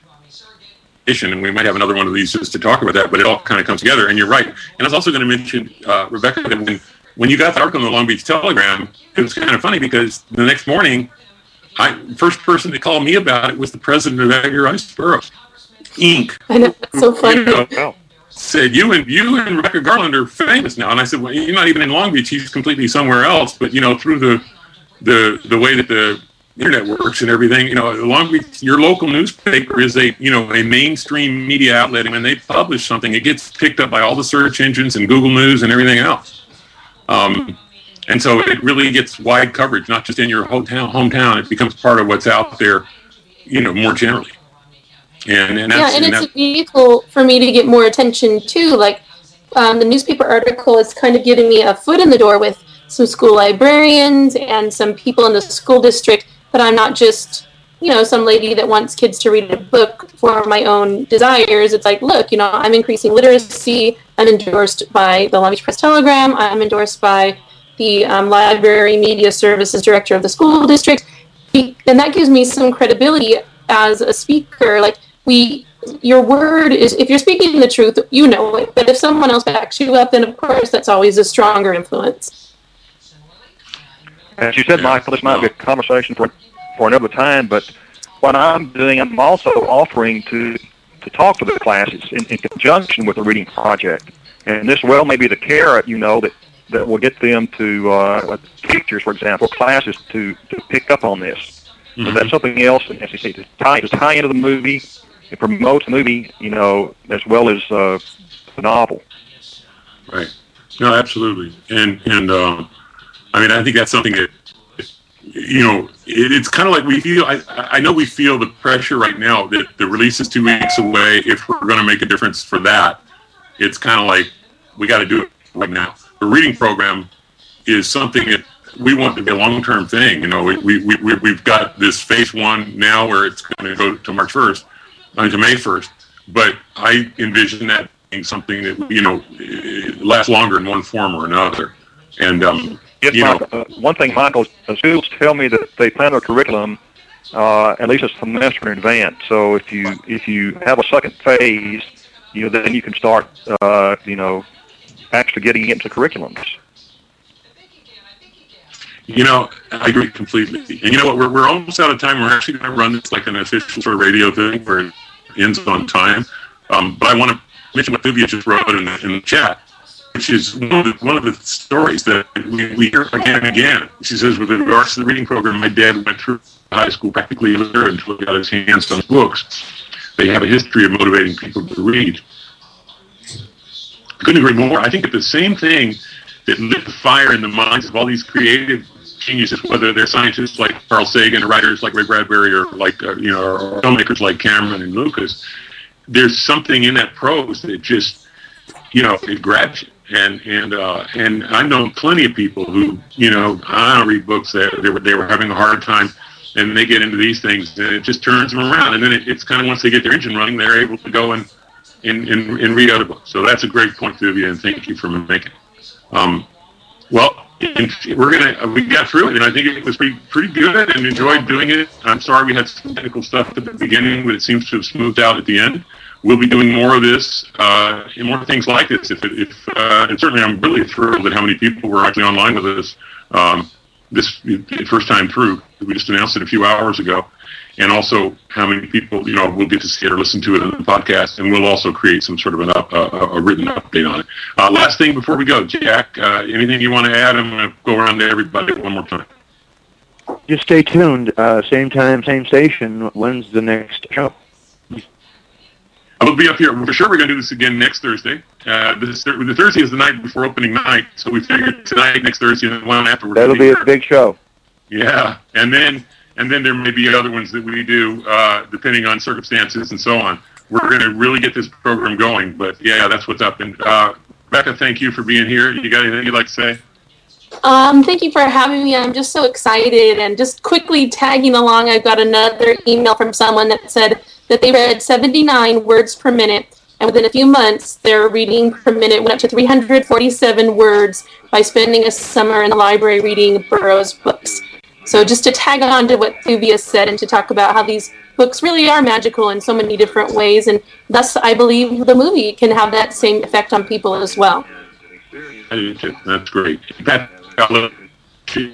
And we might have another one of these just to talk about that. But it all kind of comes together. And you're right. And I was also going to mention, uh, Rebecca, that when When you got the article in the Long Beach Telegram, it was kind of funny because the next morning, I first person to call me about it was the president of Edgar Rice Burroughs, Incorporated. I know, that's so funny. You know, said, you and you and Rebecca Garland are famous now. And I said, well, you're not even in Long Beach. He's completely somewhere else. But, you know, through the the the way that the internet works and everything, you know, Long Beach, your local newspaper is a, you know, a mainstream media outlet. And when they publish something, it gets picked up by all the search engines and Google News and everything else. Um, and so it really gets wide coverage, not just in your hometown. Hometown, it becomes part of what's out there, you know, more generally. And, and that's, yeah, and, and it's a vehicle for me to get more attention too. Like um, the newspaper article is kind of giving me a foot in the door with some school librarians and some people in the school district, that I'm not just, you know, some lady that wants kids to read a book for my own desires. It's like, look, you know, I'm increasing literacy. I'm endorsed by the Long Beach Press Telegram. I'm endorsed by the um, library media services director of the school district, and that gives me some credibility as a speaker. Like, we, your word is, if you're speaking the truth, you know it. But if someone else backs you up, then of course that's always a stronger influence. As you said, Michael, this might be a conversation for for another time, but what I'm doing, I'm also offering to to talk to the classes in, in conjunction with the reading project. And this well may be the carrot, you know, that, that will get them to, uh, teachers, for example, classes to, to pick up on this. Mm-hmm. So that's something else, as you say, to tie, to tie into the movie. It promotes the movie, you know, as well as uh, the novel. Right. No, absolutely. And, and um, I mean, I think that's something that, you know, it, it's kind of like we feel, I, I know we feel the pressure right now that the release is two weeks away. If we're going to make a difference for that, it's kind of like we got to do it right now. The reading program is something that we want to be a long-term thing. You know, we, we, we, we've got this phase one now where it's going to go to March first, uh, to May first. But I envision that being something that, you know, lasts longer in one form or another. And, um, Yes, you Michael, know, uh, one thing, Michael, uh, schools tell me that they plan their curriculum uh, at least a semester in advance. So if you if you have a second phase, you know, then you can start, uh, you know, actually getting into curriculums. You know, I agree completely. And you know what? We're we're almost out of time. We're actually going to run this like an official sort of radio thing where it ends on time. Um, but I want to mention what Thuvia just wrote in the, in the chat, which is one of the, one of the stories that we, we hear again and again. She says, with regards to the reading program, my dad went through high school practically illiterate until he got his hands on books. They have a history of motivating people to read. I couldn't agree more. I think that the same thing that lit the fire in the minds of all these creative geniuses, whether they're scientists like Carl Sagan or writers like Ray Bradbury or like, uh, you know, or filmmakers like Cameron and Lucas, there's something in that prose that just, you know, it grabs you. And and uh, and I know plenty of people who, you know, I don't read books that they were they were having a hard time, and they get into these things, and it just turns them around. And then it, it's kind of once they get their engine running, they're able to go and and, and, and read other books. So that's a great point, Thuvia, and thank you for making it. Um, well, we're gonna we got through it, and I think it was pretty pretty good, and enjoyed doing it. I'm sorry we had some technical stuff at the beginning, but it seems to have smoothed out at the end. We'll be doing more of this, uh, and more things like this. If, if uh, and certainly, I'm really thrilled at how many people were actually online with us um, this first time through. We just announced it a few hours ago, and also how many people, you know, will get to see it or listen to it on the podcast, and we'll also create some sort of an up, uh, a written update on it. Uh, last thing before we go, Jack, uh, anything you want to add? I'm going to go around to everybody one more time. Just stay tuned. Uh, same time, same station. When's the next show? We'll be up here. For sure, we're going to do this again next Thursday. Uh, this, the Thursday is the night before opening night, so we figured tonight, next Thursday, and one afterwards. That'll be a big show. Yeah, and then and then there may be other ones that we do, uh, depending on circumstances and so on. We're going to really get this program going, but yeah, that's what's up. And uh, Rebecca, thank you for being here. You got anything you'd like to say? Um, thank you for having me. I'm just so excited, and just quickly tagging along, I've got another email from someone that said that they read seventy-nine words per minute, and within a few months, their reading per minute went up to three hundred forty-seven words by spending a summer in the library reading Burroughs books. So just to tag on to what Thuvia said, and to talk about how these books really are magical in so many different ways, and thus I believe the movie can have that same effect on people as well. That's great. That, did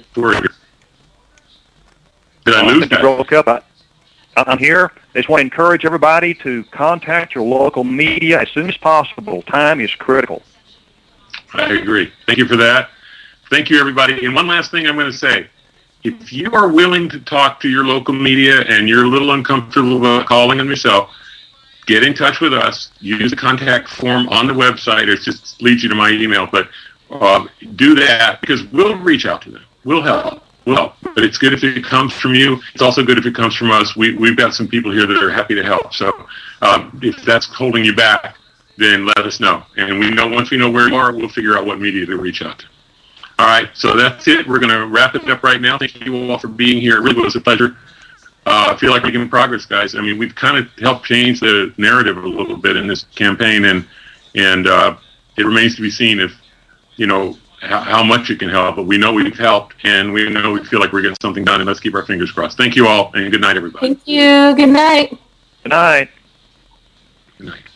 I lose that? Broke up. I, I'm here. I just want to encourage everybody to contact your local media as soon as possible. Time is critical. I agree. Thank you for that. Thank you, everybody. And one last thing I'm going to say. If you are willing to talk to your local media and you're a little uncomfortable about calling them yourself, get in touch with us. Use the contact form on the website. It just leads you to my email. But uh, do that, because we'll reach out to them. We'll help. Well, but it's good if it comes from you. It's also good if it comes from us. We, we've got some people here that are happy to help. So um, if that's holding you back, then let us know. And we know once we know where you are, we'll figure out what media to reach out to. All right, so that's it. We're going to wrap it up right now. Thank you all for being here. It really was a pleasure. Uh, I feel like we're making progress, guys. I mean, we've kind of helped change the narrative a little bit in this campaign, and and uh, it remains to be seen if, you know, how, how much it can help, but we know we've helped, and we know we feel like we're getting something done, and let's keep our fingers crossed. Thank you all, and good night, everybody. Thank you. Good night. Good night. Good night.